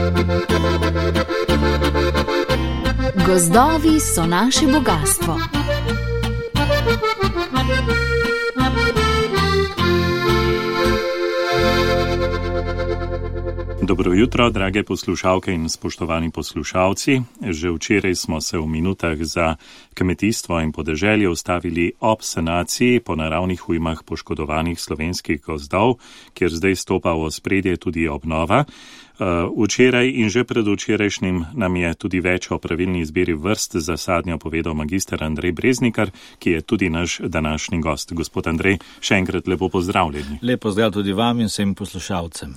Gozdovi so naše bogastvo. Dobro jutro, drage poslušalke in spoštovani poslušalci. Že včeraj smo se v minutah za kmetijstvo in podeželje ustavili ob sanaciji po naravnih ujmah poškodovanih slovenskih gozdov, kjer zdaj stopa v ospredje tudi obnova. Včeraj in že predvčerajšnjim nam je tudi več o pravilni izbiri vrst za sadnjo povedal magister Andrej Breznikar, ki je tudi naš današnji gost. Gospod Andrej, še enkrat lepo pozdravljeni. Lep pozdrav tudi vam in vsem poslušalcem.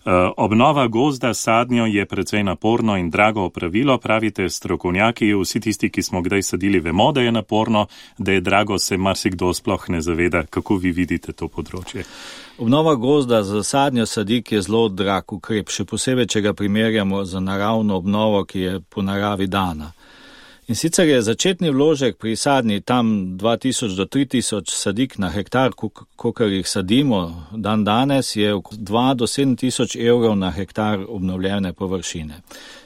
Obnova gozda sadnjo je precej naporno in drago opravilo, pravite strokovnjaki, vsi tisti, ki smo kdaj sadili, vemo, da je naporno, da je drago, se marsikdo sploh ne zaveda. Kako vi vidite to področje? Obnova gozda za sadnjo sadik je zelo drag ukrep, še posebej, če ga primerjamo z naravno obnovo, ki je po naravi dana. In sicer je začetni vložek pri sadnji tam 2000 do 3000 sadik na hektar, kolikor jih sadimo dan danes, je 2 do 7000 evrov na hektar obnovljene površine.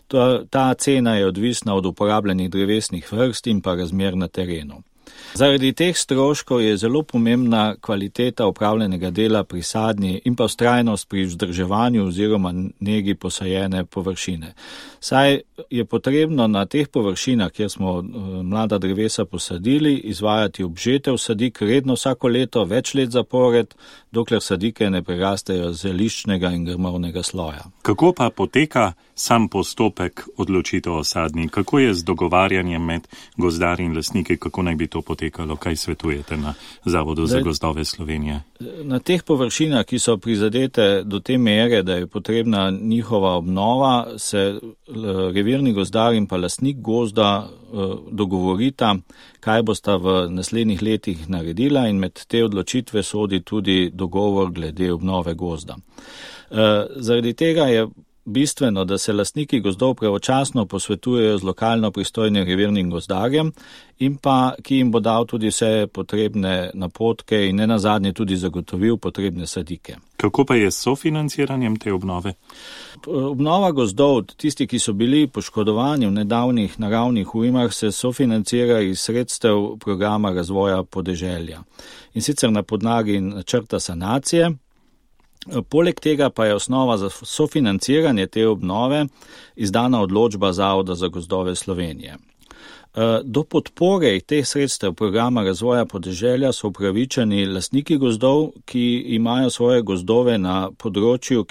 Ta cena je odvisna od uporabljenih drevesnih vrst in pa razmer na terenu. Zaradi teh stroškov je zelo pomembna kvaliteta opravljenega dela pri sadnji in pa vztrajnost pri vzdrževanju oziroma negi posajene površine. Saj je potrebno na teh površinah, kjer smo mlada drevesa posadili, izvajati obžetev sadik redno vsako leto, več let zapored, dokler sadike ne prerastejo zeliščnega in grmovnega sloja. Kako pa poteka sam postopek odločitev o sadnji? Kako je z dogovarjanjem med gozdarji in lastniki? Kako naj bi to potekalo? Kaj svetujete na Zavodu za gozdove Slovenije? Na teh površinah, ki so prizadete do te mere, da je potrebna njihova obnova, se revirni gozdar in pa lastnik gozda dogovorita, kaj bosta v naslednjih letih naredila, in med te odločitve sodi tudi dogovor glede obnove gozda. Zaradi tega je bistveno, da se lastniki gozdov pravočasno posvetujejo z lokalno pristojnim revirnim gozdarjem in pa ki jim bo dal tudi vse potrebne napotke in nenazadnje tudi zagotovil potrebne sadike. Kako pa je s sofinanciranjem te obnove? Obnova gozdov, tisti, ki so bili poškodovani v nedavnih naravnih ujmah, se sofinancira iz sredstev programa razvoja podeželja. In sicer na podlagi načrta sanacije. Poleg tega pa je osnova za sofinanciranje te obnove izdana odločba Zavoda za gozdove Slovenije. Do podpore teh sredstev programa razvoja podeželja so upravičeni lastniki gozdov, ki imajo svoje gozdove na področju,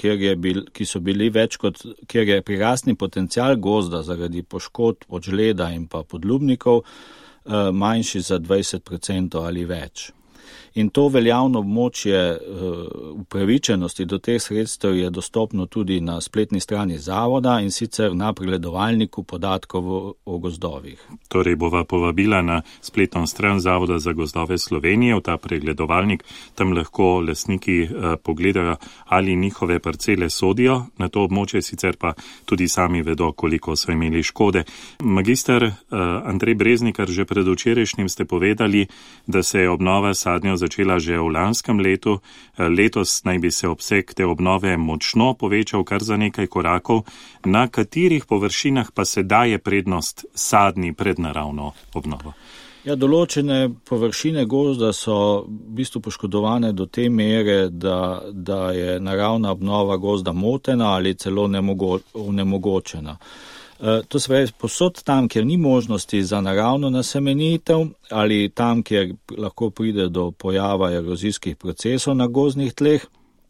kjer je prirastni potencial gozda zaradi poškodb od žleda in pa podlubnikov manjši za 20% ali več. In to veljavno območje upravičenosti do teh sredstev je dostopno tudi na spletni strani zavoda in sicer na pregledovalniku podatkov o gozdovih. Torej bova povabila na spletno stran Zavoda za gozdove Slovenije, v ta pregledovalnik, tam lahko lastniki pogledajo, ali njihove parcele sodijo na to območje, sicer pa tudi sami vedo, koliko so imeli škode. Magister Andrej Breznikar, že predvčerajšnjim ste povedali, da se je obnova sadnjo začela že v lanskem letu. Letos naj bi se obseg te obnove močno povečal kar za nekaj korakov. Na katerih površinah pa se daje prednost sadni pred naravno obnovo? Ja, določene površine gozda so v bistvu poškodovane do te mere, da je naravna obnova gozda motena ali celo onemogočena. To se pravi, posod tam, kjer ni možnosti za naravno nasemenitev ali tam, kjer lahko pride do pojava erozijskih procesov na gozdnih tleh,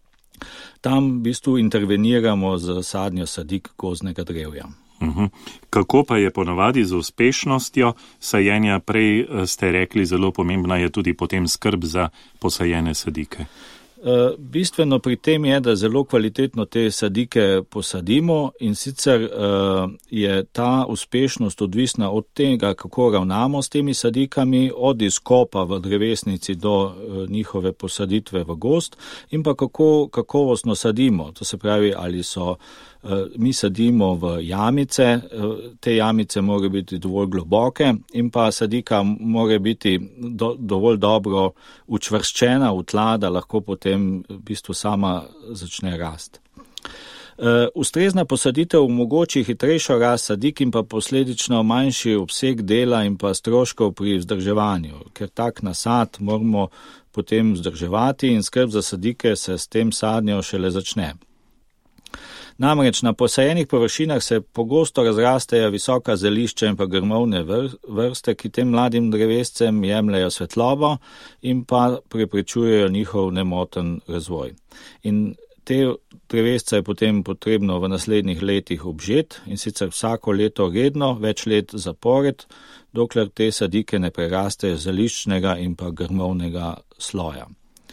tam v bistvu interveniramo z sadnjo sadik gozdnega drevja. Kako pa je ponavadi z uspešnostjo sajenja? Prej ste rekli, zelo pomembna je tudi potem skrb za posajene sadike. Bistveno pri tem je, da zelo kvalitetno te sadike posadimo, in sicer je ta uspešnost odvisna od tega, kako ravnamo s temi sadikami, od izkopa v drevesnici do njihove posaditve v gozd, in pa kako kakovostno sadimo. To se pravi, ali mi sadimo v jamice, te jamice morajo biti dovolj globoke in pa sadika mora biti dovolj dobro učvrščena v tla, da lahko potem v bistvu sama začne rast. Ustrezna posaditev omogoči hitrejšo rast sadik in pa posledično manjši obseg dela in pa stroškov pri vzdrževanju, ker tak nasad moramo potem vzdrževati in skrb za sadike se s tem sadnjo šele začne. Namreč na posajenih površinah se pogosto razrastejo visoka zelišča in pa grmovne vrste, ki tem mladim drevescem jemljajo svetlobo in pa preprečujejo njihov nemoten razvoj. In te drevesce je potem potrebno v naslednjih letih obžeti in sicer vsako leto redno, več let zapored, dokler te sadike ne prerastejo zeliščnega in pa grmovnega sloja.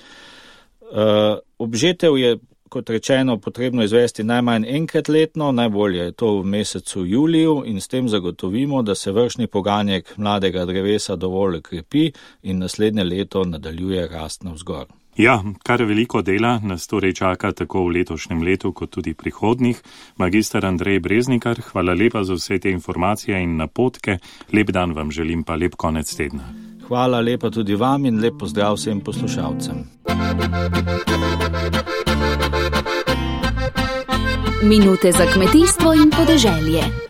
Obžetev je, kot rečeno, potrebno izvesti najmanj enkrat letno, najbolje je to v mesecu juliju in s tem zagotovimo, da se vršni poganjek mladega drevesa dovolj krepi in naslednje leto nadaljuje rast navzgor. Ja, kar veliko dela nas torej čaka tako v letošnjem letu kot tudi prihodnjih. Magister Andrej Breznikar, hvala lepa za vse te informacije in napotke. Lep dan vam želim, pa lep konec tedna. Hvala lepa tudi vam in lep pozdrav vsem poslušalcem. Minute za kmetijstvo in podeželje.